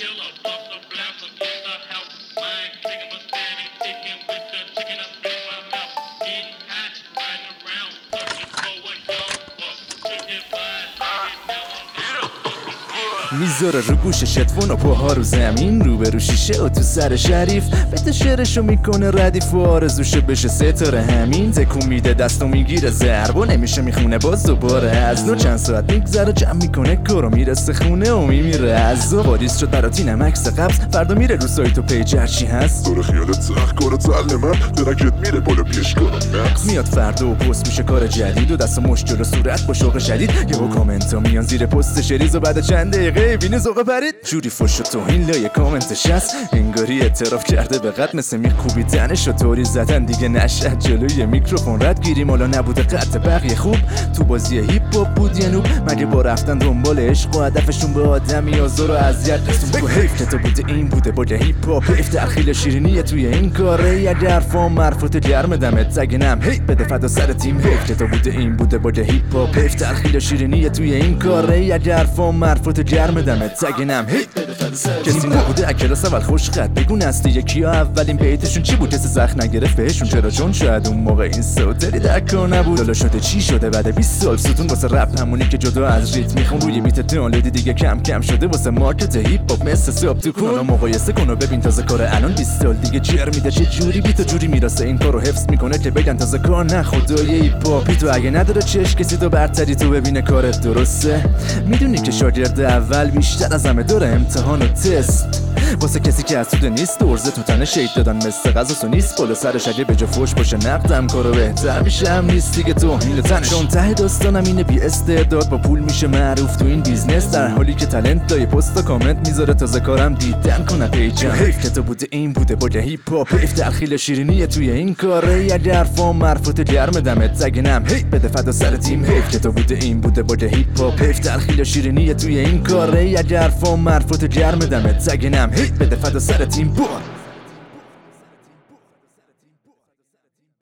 میذاره رو گوشش هدفون و پاها رو زمین، رو به رو شیشه و تو سر شریف بده شعرشو میکنه ردیف و آرزوشو بشه ستاره. همین تکون میده دستو میگیره ضرب و نمیشه میخونه باز دوباره از نو. چند ساعت میگذره جمع میکنه کارو میرسه خونه و میمیره از و واریز شد برات اینم عکس قبض. فردا میره رو سایت و پیج هرچی هست داره خیالت سخت کارو تعل من درکت میره بالا پیش کنم نقص. میاد فردا و پست میشه کار جدید و دست و مشت جلو صورت با شوق شدید. یهو کامنت ها میان زیر پست شریز و بعد چند دقیقه بینه ذوق پرید. جوری فوش و توهین لای کامنتش هست انگاری اعتراف کرده به قد مثل میخوبیدنش و طوری زدن دیگه نشد جلوی میکروفون رد گیریم. حالا نبوده قطع بقیه خوب تو بازی هیپ هاپ بود یه نوب مگه با رفتن دنبال عشق و هدفشون به آدمی آزار و اذیت رسون. حیف که تو بوده این بوده با هیپ هاپ حیف ترخیل شیرینیه توی این کاره. یه درفام مرفوت گرم دمت زگنم هی بده فدا سر تیم. حیف که تو بوده این بوده با هیپ هاپ حیف ترخیل شیرینیه توی این کاره. یه درفام مرفوت گرم دمت زگنم هی بده فدا سر تیم. کسی نبوده اکلاس اول خوش خط بگو نستی یکی ها اولین بیتشون چی بود کسی زخم نگرفت بهشون چرا چون شاید اون موقع این سوتری در کار نبود. حالا شده چی شده بعد 20 سال ستون واسه رپ همونی که جدا از ریتم میخون روی میت دانلودی دیگه کم کم شده واسه مارکت هیپ هاپ مثل ساب تو کن. حالا مقایسه کن و ببین تازه کار الان 20 سال دیگه جر میده چه جوری بیت جوری میراسه این کارو حفظ میکنه که بگن تازه کار نه خدای هیپ هاپی. تو اگه نداره چش کسی تو برتری تو ببینه کارت درسته. میدونی که شاگرد اول بیشتر از همه داره امتحان و تست واسه کسی که اسوده نیست ارزه تو تنه شید دادن مثل غذا نیست بالا سرش اگه به جا فوش باشه نقدم کارو بهتر میشه هم نیست دیگه توهین تنش. چون ته داستانم اینه بی استعداد با پول میشه معروف تو این بیزنس در حالی که تالنت لای پست و کامنت میذاره تازه کارم دیدن کنه پیجم. حیف که تو بوده این بوده با هیپ هاپ حیف ترخیل شیرینیه توی این کاره. یه درفام مرفوت گرم دمت زگنم هی بده فدا سر تیم. حیف که تو بوده این بوده با هیپ هاپ حیف ترخیل شیرینیه توی این کاره. یه درفام مرفوت گرم دمت زگنم هی بده فدا سر تیم.